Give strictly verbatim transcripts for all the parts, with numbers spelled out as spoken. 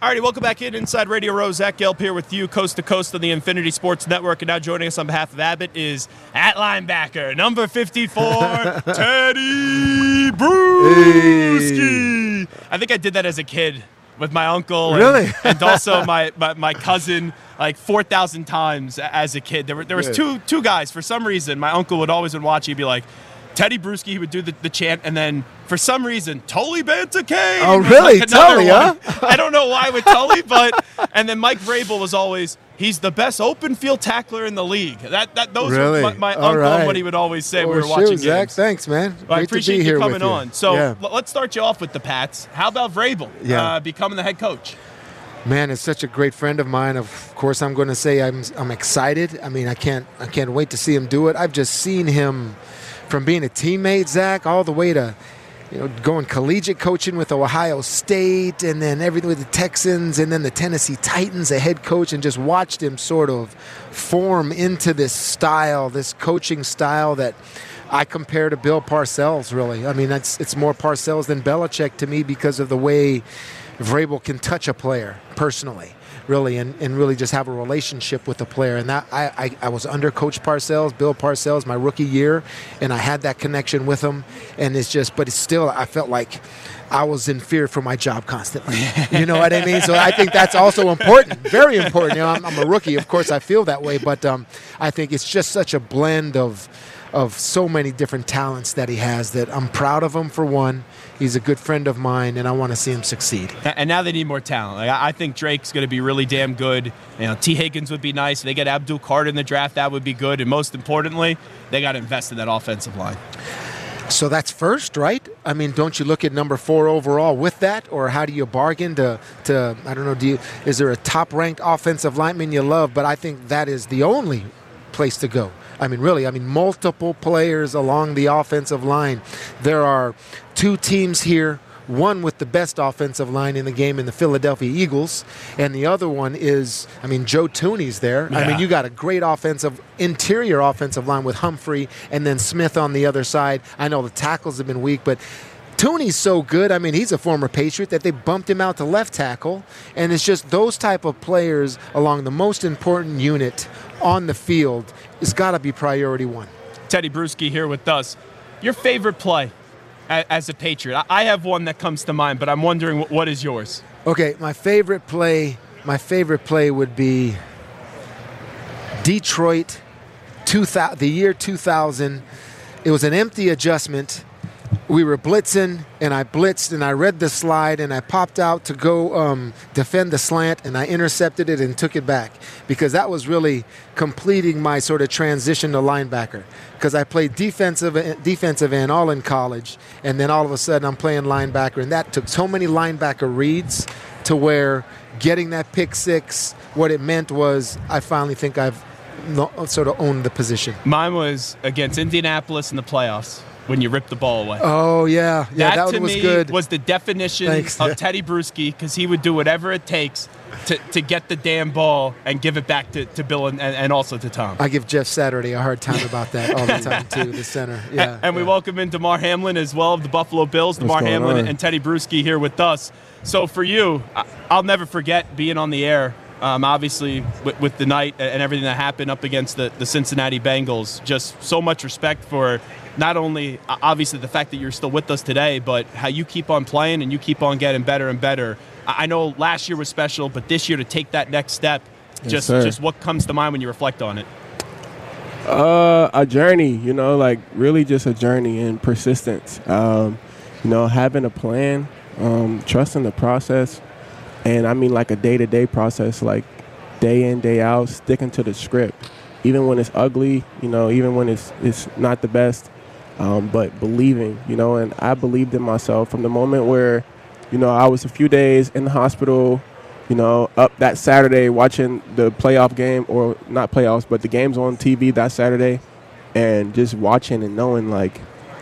All righty, welcome back in Inside Radio Row. Zach Gelb here with you, coast to coast on the Infinity Sports Network. And now joining us on behalf of Abbott is at linebacker, number fifty-four, Tedy Bruschi. Hey. I think I did that as a kid with my uncle. Really? And, and also my, my, my cousin, like four thousand times as a kid. There were there was two two guys. For some reason, my uncle would always, when watch, he'd be like, Tedy Bruschi, he would do the, the chant, and then for some reason, Tully Banta-Caine. Oh, really? Like Tully, huh? I don't know why with Tully, but and then Mike Vrabel was always, he's the best open field tackler in the league. That that those really? were my, my All uncle right. and what he would always say well, when we were shoot, watching Zach, games. thanks, man. Well, I Great appreciate to be you here coming with you. on. So yeah. l- let's start you off with the Pats. How about Vrabel yeah. uh, becoming the head coach? Man, it's such a great friend of mine. Of course, I'm going to say I'm I'm excited. I mean, I can't I can't wait to see him do it. I've just seen him from being a teammate, Zach, all the way to, you know, going collegiate coaching with Ohio State, and then everything with the Texans, and then the Tennessee Titans, a head coach, and just watched him sort of form into this style, this coaching style that I compare to Bill Parcells, really. I mean, it's, it's more Parcells than Belichick to me because of the way Vrabel can touch a player personally, really, and, and really just have a relationship with the player. And that I, I, I was under Coach Parcells, Bill Parcells, my rookie year, and I had that connection with him. And it's just, but it's still, I felt like I was in fear for my job constantly. You know what I mean? So I think that's also important, very important. You know, I'm, I'm a rookie, of course I feel that way, but um, I think it's just such a blend of of so many different talents that he has that I'm proud of him, for one. He's a good friend of mine, and I want to see him succeed. And now they need more talent. Like, I think Drake's going to be really damn good. You know, T. Higgins would be nice. If they get Abdul Carter in the draft, that would be good. And most importantly, they got to invest in that offensive line. So that's first, right? I mean, don't you look at number four overall with that, or how do you bargain to, to I don't know, do you, is there a top-ranked offensive lineman you love? But I think that is the only place to go. I mean, really, I mean, multiple players along the offensive line. There are two teams here, one with the best offensive line in the game in the Philadelphia Eagles, and the other one is, I mean, Joe Thuney's there. Yeah. I mean, you got a great offensive, interior offensive line with Humphrey and then Smith on the other side. I know the tackles have been weak, but Thuney's so good. I mean, he's a former Patriot that they bumped him out to left tackle, and it's just those type of players along the most important unit on the field has got to be priority one. Tedy Bruschi here with us. Your favorite play as a Patriot? I have one that comes to mind, but I'm wondering what is yours? Okay, my favorite play, my favorite play would be Detroit, two thousand, the year two thousand. It was an empty adjustment. We were blitzing, and I blitzed, and I read the slide, and I popped out to go um, defend the slant, and I intercepted it and took it back because that was really completing my sort of transition to linebacker because I played defensive defensive end all in college, and then all of a sudden I'm playing linebacker, and that took so many linebacker reads to where getting that pick six, what it meant was I finally think I've sort of owned the position. Mine was against Indianapolis in the playoffs. When you rip the ball away. Oh, yeah. Yeah, that, that to one was me good. was the definition Thanks. of Tedy Bruschi because he would do whatever it takes to, to get the damn ball and give it back to, to Bill and, and also to Tom. I give Jeff Saturday a hard time about that all the time, too, the center. Yeah. And, and yeah. we welcome in Damar Hamlin as well of the Buffalo Bills. Damar Hamlin on? and Tedy Bruschi here with us. So for you, I'll never forget being on the air, um, obviously, with, with the night and everything that happened up against the, the Cincinnati Bengals. Just so much respect for not only, obviously, the fact that you're still with us today, but how you keep on playing and you keep on getting better and better. I know last year was special, but this year to take that next step, yes, just sir. just what comes to mind when you reflect on it? Uh, a journey, you know, like really just a journey and persistence. Um, you know, having a plan, um, trusting the process, and I mean like a day-to-day process, like day in, day out, sticking to the script, even when it's ugly, you know, even when it's it's not the best. Um, but believing, you know, and I believed in myself from the moment where, you know, I was a few days in the hospital, you know, up that Saturday watching the playoff game, or not playoffs, but the games on T V that Saturday, and just watching and knowing, like,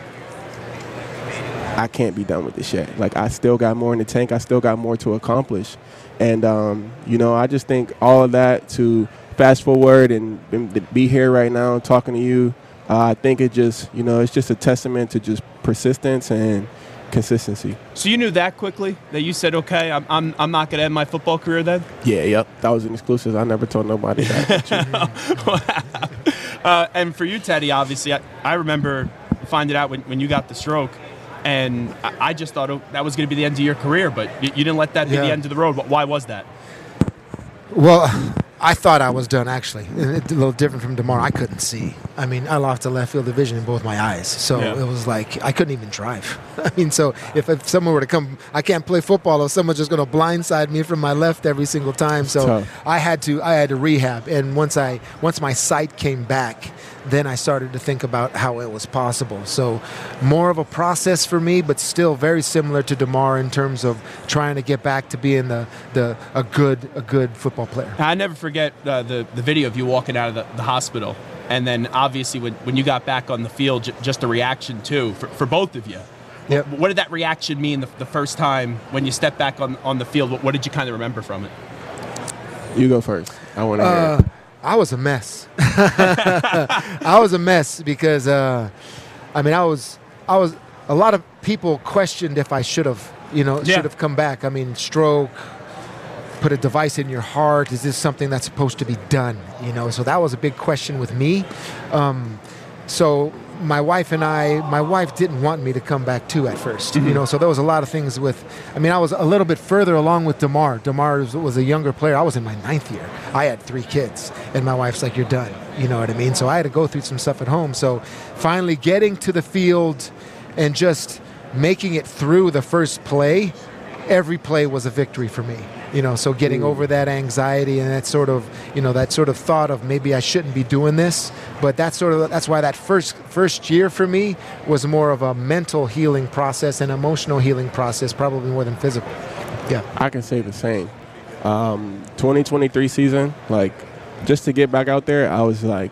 I can't be done with this yet. Like, I still got more in the tank. I still got more to accomplish. And, um, you know, I just think all of that to fast forward and, and be here right now talking to you, Uh, I think it just, you know, it's just a testament to just persistence and consistency. So you knew that quickly that you said, okay, I'm I'm, I'm not going to end my football career then? Yeah, yep. That was an exclusive. I never told nobody that. uh, and for you, Teddy, obviously, I, I remember finding out when, when you got the stroke, and I, I just thought oh, that was going to be the end of your career, but you, you didn't let that be Yeah. the end of the road. Why was that? Well, I thought I was done, actually. It's a little different from DeMar. I couldn't see. I mean, I lost a left field division in both my eyes. So Yeah. it was like I couldn't even drive. I mean, so if, if someone were to come, I can't play football or someone's just going to blindside me from my left every single time. So Tough. I had to I had to rehab. And once I once my sight came back, then I started to think about how it was possible. So more of a process for me, but still very similar to DeMar in terms of trying to get back to being the, the a good a good football player. I never forget uh, the, the video of you walking out of the, the hospital. And then obviously when, when you got back on the field, j- just a reaction too, for, for both of you. Yep. What did that reaction mean the, the first time when you stepped back on, on the field? What, what did you kind of remember from it? You go first. I want to hear Uh, it. I was a mess. I was a mess because, uh, I mean, I was, I was. A lot of people questioned if I should have, you know, Yeah. should have come back. I mean, stroke, put a device in your heart. Is this something that's supposed to be done? You know, so that was a big question with me. Um, so my wife and I, my wife didn't want me to come back too at first, Mm-hmm. you know, so there was a lot of things with, I mean, I was a little bit further along with DeMar. DeMar was, was a younger player. I was in my ninth year. I had three kids, and my wife's like, you're done. You know what I mean? So I had to go through some stuff at home. So finally getting to the field and just making it through the first play, every play was a victory for me. You know, so getting over that anxiety and that sort of, you know, that sort of thought of maybe I shouldn't be doing this, but that's sort of that's why that first first year for me was more of a mental healing process and emotional healing process, probably more than physical. Yeah. I can say the same. Um, twenty twenty-three season, like, just to get back out there, I was like,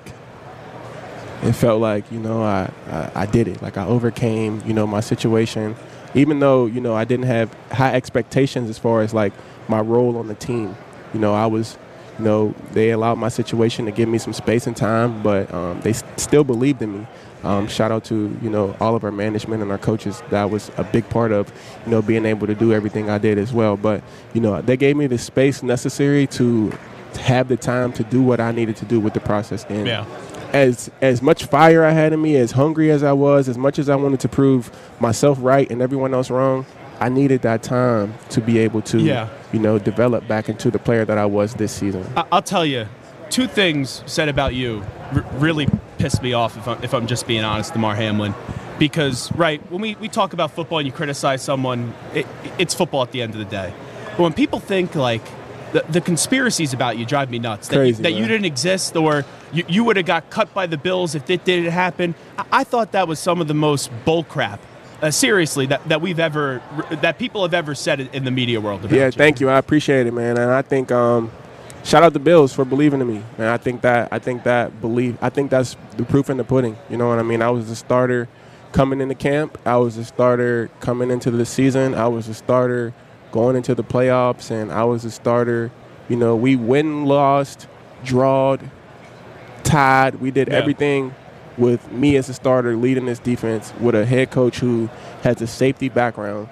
it felt like, you know, I, I, I did it. Like, I overcame, you know, my situation. Even though, you know, I didn't have high expectations as far as, like, my role on the team. You know, I was, you know, they allowed my situation to give me some space and time, but um, they s- still believed in me. Um, shout out to, you know, all of our management and our coaches. That was a big part of, you know, being able to do everything I did as well. But, you know, they gave me the space necessary to have the time to do what I needed to do with the process. And Yeah. as as much fire I had in me, as hungry as I was, as much as I wanted to prove myself right and everyone else wrong, I needed that time to be able to, Yeah. you know, develop back into the player that I was this season. I- I'll tell you, two things said about you r- really pissed me off, if I'm, if I'm just being honest, DeMar Hamlin. Because, right, when we, we talk about football and you criticize someone, it, it's football at the end of the day. But when people think, like, the, the conspiracies about you drive me nuts. That, Crazy, you, that you man. didn't exist, or you, you would have got cut by the Bills if it didn't happen. I, I thought that was some of the most bull crap, uh, seriously, that, that we've ever, that people have ever said in in the media world about Yeah, you. thank you. I appreciate it, man. And I think um, shout out the Bills for believing in me. And I think that I think that belief I think that's the proof in the pudding. You know what I mean? I was the starter coming into camp. I was the starter coming into the season. I was the starter going into the playoffs, and I was the starter. You know, we win, lost, drawed, tied. We did Yeah. everything with me as a starter leading this defense with a head coach who has a safety background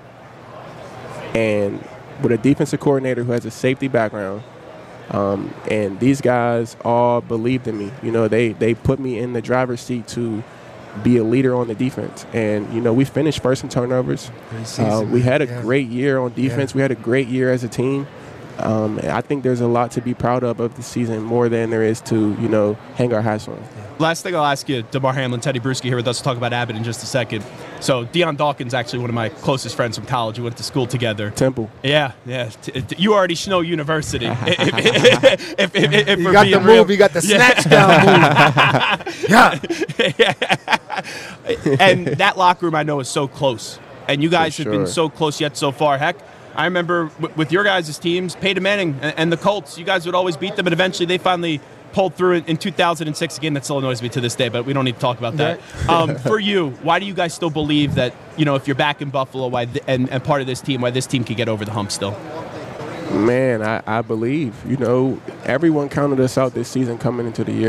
and with a defensive coordinator who has a safety background. Um, and these guys all believed in me. You know, they, they put me in the driver's seat to be a leader on the defense. And, you know, we finished first in turnovers. Uh, we had a Yeah. great year on defense. Yeah. We had a great year as a team. Um, and I think there's a lot to be proud of of the season, more than there is to, you know, hang our hats on. Last thing I'll ask you, DeMar Hamlin, Teddy Bruschi here with us to talk about Abbott in just a second. So Deion Dawkins, actually one of my closest friends from college. We went to school together. Temple. Yeah, yeah. T- t- you already know University. if, if, if, if, if You we're got being the real. move. You got the snatch down move. Yeah. And that locker room I know is so close. And you guys For have been sure. so close yet so far. Heck, I remember w- with your guys' teams, Peyton Manning and, and the Colts, you guys would always beat them, and eventually they finally pulled through in, in two thousand six. Again, that still annoys me to this day, but we don't need to talk about that. Um, for you, why do you guys still believe that, you know, if you're back in Buffalo why th- and, and part of this team, why this team can get over the hump still? Man, I, I believe, you know, everyone counted us out this season coming into the year.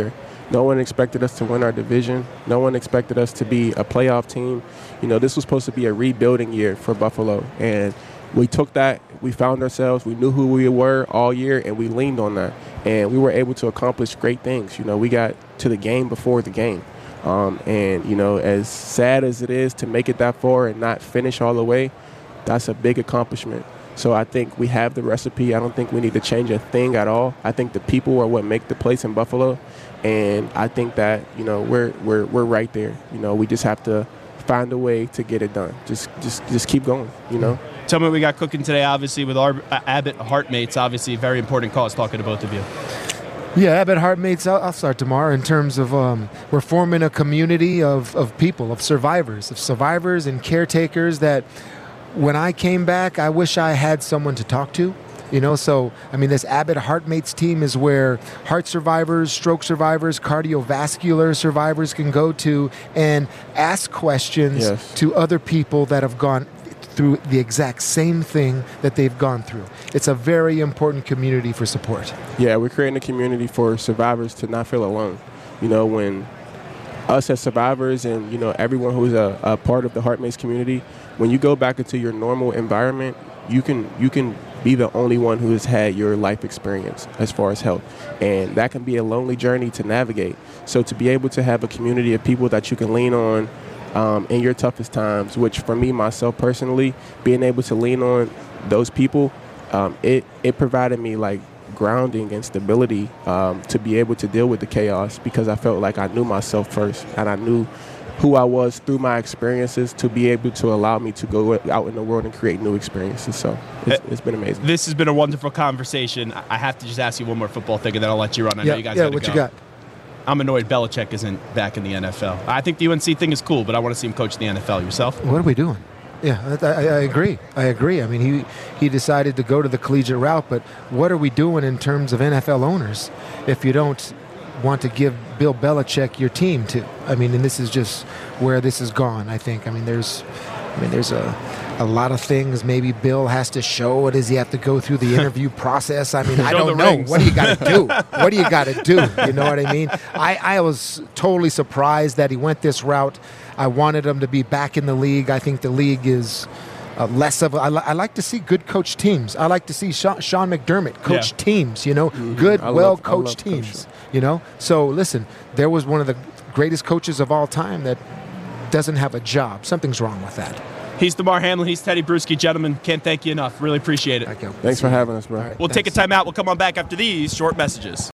No one expected us to win our division. No one expected us to be a playoff team. You know, this was supposed to be a rebuilding year for Buffalo. And we took that, we found ourselves, we knew who we were all year, and we leaned on that. And we were able to accomplish great things. You know, we got to the game before the game. Um, and, you know, as sad as it is to make it that far and not finish all the way, that's a big accomplishment. So I think we have the recipe. I don't think we need to change a thing at all. I think the people are what make the place in Buffalo. And I think that, you know, we're we're we're right there. You know, we just have to find a way to get it done. Just just just keep going, you know. Tell me what we got cooking today, obviously, with our uh, Abbott Heartmates, obviously, very important cause, talking to both of you. Yeah, Abbott Heartmates, I'll, I'll start tomorrow in terms of um, we're forming a community of, of people, of survivors, of survivors and caretakers that when I came back, I wish I had someone to talk to. You know, so, I mean, this Abbott Heartmates team is where heart survivors, stroke survivors, cardiovascular survivors can go to and ask questions yes. to other people that have gone through the exact same thing that they've gone through. It's a very important community for support. Yeah, we're creating a community for survivors to not feel alone. You know, when us as survivors and, you know, everyone who's a, a part of the Heartmates community, when you go back into your normal environment, you can you can be the only one who has had your life experience as far as health. And that can be a lonely journey to navigate. So to be able to have a community of people that you can lean on um, in your toughest times, which for me, myself personally, being able to lean on those people, um, it, it provided me like grounding and stability um, to be able to deal with the chaos because I felt like I knew myself first and I knew who I was through my experiences to be able to allow me to go out in the world and create new experiences. So it's, it's been amazing. This has been a wonderful conversation. I have to just ask you one more football thing, and then I'll let you run. I yeah, know you guys yeah, got to what go. you got? I'm annoyed Belichick isn't back in the N F L. I think the U N C thing is cool, but I want to see him coach the N F L. Yourself? What are we doing? Yeah, I, I, I agree. I agree. I mean, he he decided to go to the collegiate route, but what are we doing in terms of N F L owners if you don't want to give Bill Belichick your team to? I mean, and this is just where this has gone, I think. I mean, there's I mean, there's a a lot of things maybe Bill has to show. Does he have to go through the interview process? I mean, I don't know. Rings. What do you got to do? What do you got to do? You know what I mean? I, I was totally surprised that he went this route. I wanted him to be back in the league. I think the league is uh, less of a, I, li- I like to see good coach teams. I like to see Sean, Sean McDermott coach yeah. teams, you know, mm-hmm. good, well-coached teams, coaching. You know. So, listen, there was one of the greatest coaches of all time that doesn't have a job. Something's wrong with that. He's Damar Hamlin. He's Tedy Bruschi. Gentlemen, can't thank you enough. Really appreciate it. Thanks for having us, bro. Right, we'll thanks. take a time out. We'll come on back after these short messages.